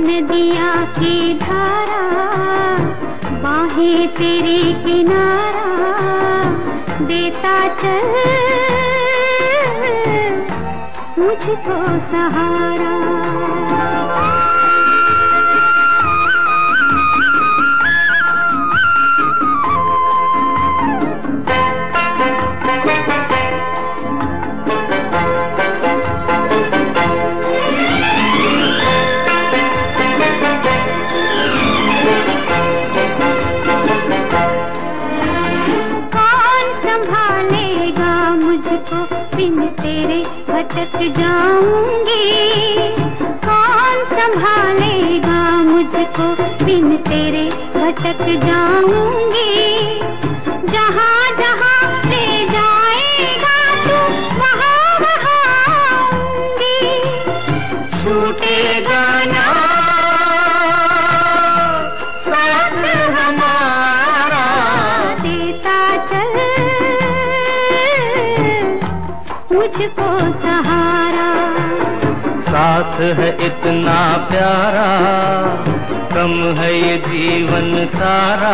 नदिया की धारा, बाहें तेरी किनारा, देता चल मुझको सहारा। संभालेगा मुझको, बिन तेरे भटक जाऊंगी। कौन संभालेगा मुझको, बिन तेरे भटक जाऊंगी। जहाँ जहाँ ले जाएगा तू, वहाँ वहाँ आऊंगी। छूटेगा ना साथ हमारा, देता चल मुझको सहारा। साथ है इतना प्यारा, कम है ये जीवन सारा।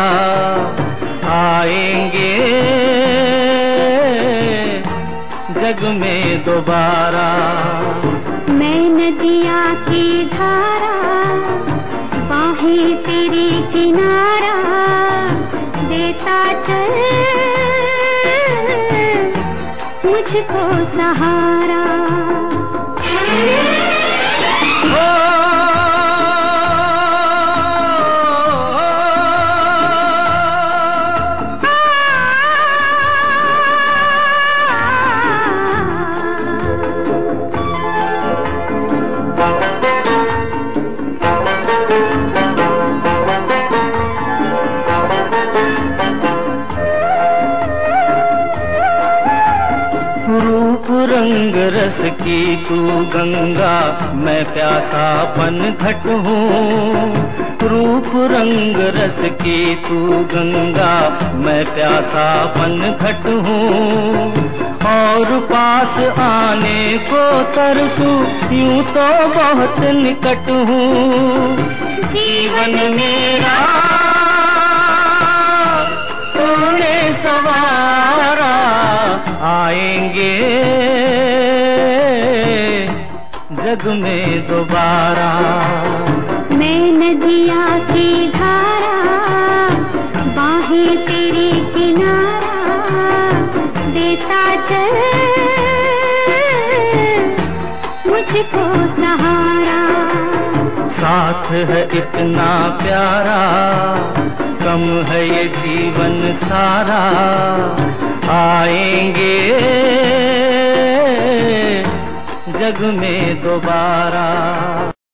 आएंगे जग में दोबारा। मैं नदिया की धारा, बाहें तेरी किनारा, देता चल मुझको सहारा। रूप रंग रस की तू गंगा, मैं प्यासापन घट हूँ। रूप रंग रस की तू गंगा, मैं प्यासापन घट हूँ। और पास आने को तरसू, यूं तो बहुत निकट हूँ। जीवन मेरा तूने सवारा, आएंगे जग में दोबारा। मैं नदिया की धारा, बाहें तेरी किनारा, देता चल मुझको सहारा। साथ है इतना प्यारा, कम है ये जीवन सारा। आएंगे जग में दोबारा।